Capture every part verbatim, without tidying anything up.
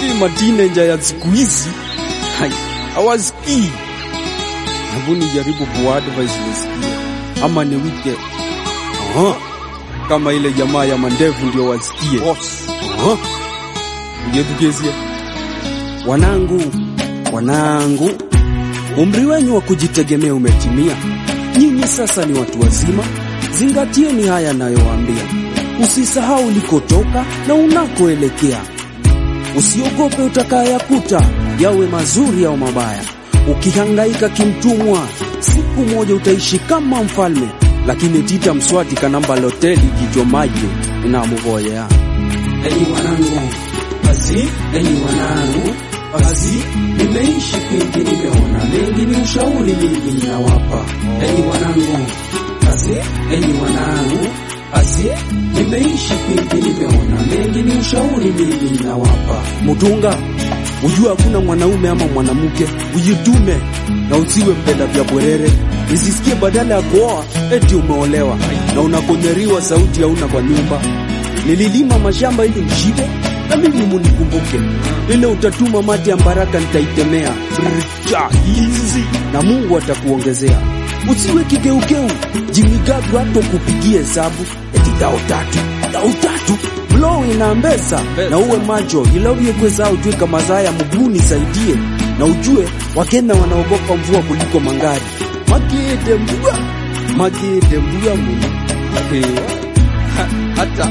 Hii mateenager ya siku hizi hai hawasikii. Hebu nijaribu kuadvise nisikie ama ni wike. Aha. Kama ile jamaa ya mandevu ndio wasikie. Boss. Aha. Ngetukezia. Wanangu, wanangu, umri wenu wa kujitegemea umetimia. Nyinyi sasa ni watu wazima. Zingatieni haya nayowaambia. Usisahau ulikotoka na unakoelekea. Usiogope utakayakuta, yawe mazuri au mabaya. Ukihangaika kimtumwa, siku moja utaishi kama mfalme. Lakini tita mswati kanamba loteli kijomaje inamuvoya. Enyi wanangu, basi, enyi wanangu, basi, nimeishi kwingi nimeona mengi, ni ushauri mingi ninawapa. Enyi wanangu, basi, enyi wanangu, basi, nimeishi kwingi nimeona mengi, ni ushauri mingi ninawapa. Mutunga, ujue hakuna mwanaume ama mwanamke ujitume na usiwe mpenda vya bwerere. Nisisikie badala ya kuoa eti umeolewa na unakonyeriwa sauti ya una kwa nyumba. Nililima mashamba ili mshibe na mimi munikumbuke. Ile utatuma mati ya baraka nitaitemea. Richa hizi na Mungu atakuongezea. Usiwe kigeukeu, jimigadu hato kupigie hesabu eti dao tatu, dao tatu. Blow inaambesa na uwe macho ilauye kweza ujue kama zaya mguni saidie. Na ujue wakenda wanaogopa mvua kuliko mangari. Magede mbua, magede mbua muna. Hewa, ha, hata.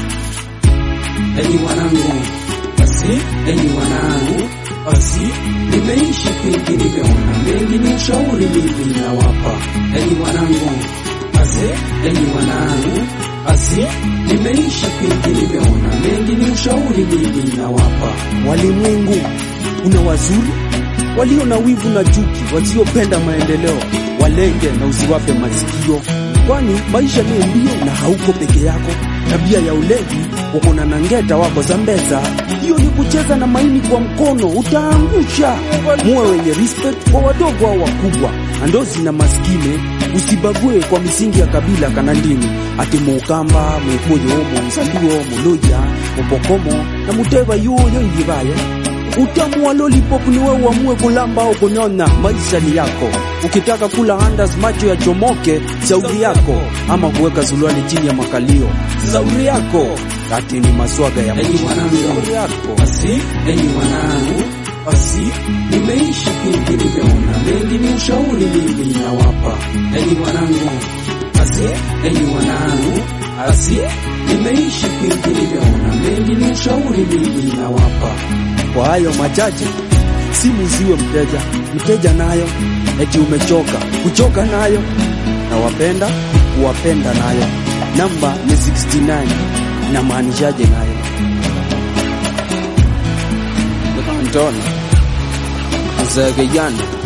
Enyi wanangu, basi, enyi wanangu, basi, nimeishi kwingi nimeona mengi, ni ushauri mingi ninawapa. Enyi wanangu, basi, enyi wanangu, basi, nimeishi kwingi nimeona mengi, ni ushauri mingi ninawapa. Walimwengu una wazuri, walio na wivu na chuki, wasiopenda maendeleo, walenge na usiwape masikio. Kwani maisha ni mbio na hauko peke yako. Tabia ya ulevi, ukona nangeta wako za mbeza. Hiyo ni kucheza na maini kwa mkono, utaangusha. Muwe wenye respect kwa wadogo au wakubwa, andozi na maskine. Usibague kwa misingi ya kabila kanandini. Ati muukamba, muikoyo, msanduo, muluja, mupokomo na muteba yoyo indibaye. Utamu wa lollipop ni wewe uamue kulamba au kunyona, maisha ni yako. Ukitaka kula andas macho ya chomoke, shauri yako. Ama kuweka zuluani chini ya makalio, shauri yako. Kati ni maswaga ya enyi wanangu, shauri yako. Basi, enyi wanangu, basi, nimeishi kwingi nimeona mengi, ni ushauri mingi ninawapa. Enyi wanangu, basi, enyi wanangu, basi, nimeishi kwingi nimeona mengi, ni ushauri mingi ninawapa. Kwa hayo machache, simu ziwe mteja, mteja nayo, eti umechoka, kuchoka nayo, na wapenda, kuwapenda nayo. Namba ni sixty nine, na maanishaje nayo? Antona, Zagayana.